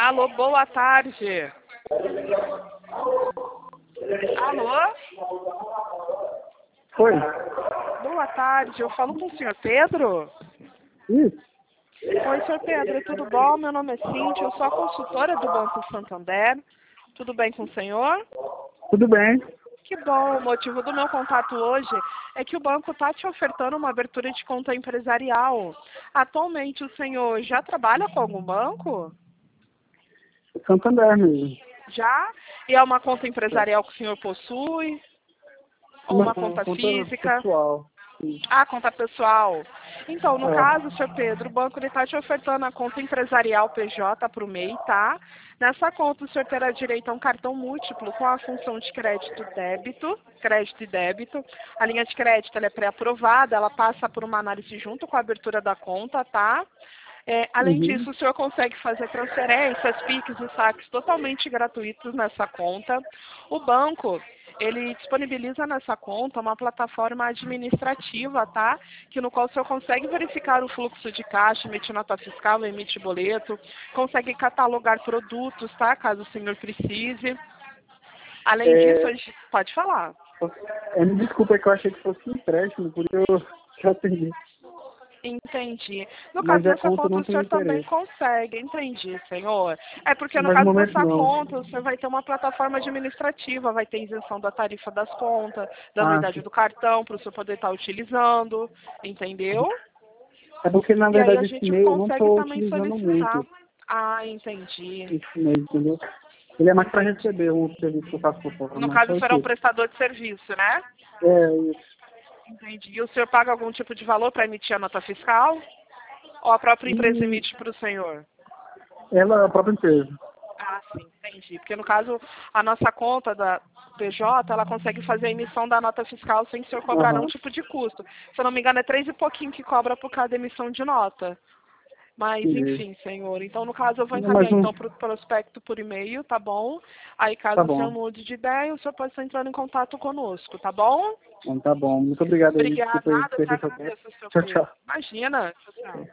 Alô, boa tarde. Alô? Oi. Boa tarde, eu falo com o senhor Pedro? Isso. Oi, senhor Pedro, tudo bom? Meu nome é Cíntia, eu sou a consultora do Banco Santander. Tudo bem com o senhor? Tudo bem. Que bom, o motivo do meu contato hoje é que o banco está te ofertando uma abertura de conta empresarial. Atualmente o senhor já trabalha com algum banco? Santander mesmo. Já? E é uma conta empresarial que o senhor possui? Ou uma conta física? Pessoal. Sim. Ah, conta pessoal. Então, no É. caso, senhor Pedro, o banco está te ofertando a conta empresarial PJ para o MEI, tá? Nessa conta, o senhor terá direito a um cartão múltiplo com a função de crédito e débito. A linha de crédito ela é pré-aprovada, ela passa por uma análise junto com a abertura da conta, tá? Além disso, o senhor consegue fazer transferências, PIX e saques totalmente gratuitos nessa conta. O banco, ele disponibiliza nessa conta uma plataforma administrativa, tá? No qual o senhor consegue verificar o fluxo de caixa, emitir nota fiscal, emitir boleto, consegue catalogar produtos, tá? Caso o senhor precise. Além disso, pode falar. Me desculpa, é que eu achei que fosse um empréstimo, por isso eu já atendi. Entendi. No Mas caso a dessa conta conta, não o tem senhor também interesse. consegue. Entendi, senhor. É porque no Mas no caso momento dessa não. conta, o senhor vai ter uma plataforma administrativa, vai ter isenção da tarifa das contas, da Ah, anuidade sim. do cartão, para o senhor poder estar utilizando. Entendeu? É porque, na E aí a verdade, esse gente e-mail eu não consegue estou também utilizando solicitar. muito. Ah, entendi. Esse e-mail, entendeu? Ele é mais para Entendi. receber um serviço que eu faço por fora, No mas caso, só o senhor é um isso. prestador de serviço, né? Isso. Entendi. E o senhor paga algum tipo de valor para emitir a nota fiscal? Ou a própria empresa E emite para o senhor? ela é a própria empresa. Ah, sim, entendi. Porque no caso, a nossa conta da PJ, ela consegue fazer a emissão da nota fiscal sem o senhor cobrar nenhum Aham. tipo de custo. Se eu não me engano, é 3 e pouquinho que cobra por cada emissão de nota. Mas, Entendi. enfim, senhor. Então, no caso, eu vou Não, mas encaminhar não. então para o prospecto por e-mail, tá bom? Aí, Tá caso o senhor bom. mude de ideia, o senhor pode estar entrando em contato conosco, tá bom? Então tá bom. Muito obrigado aí. Obrigada. Desculpa aí Nada, eu te perder seu tempo. agradeço, seu Tchau, Pedro. tchau. Imagina. Tchau, tchau.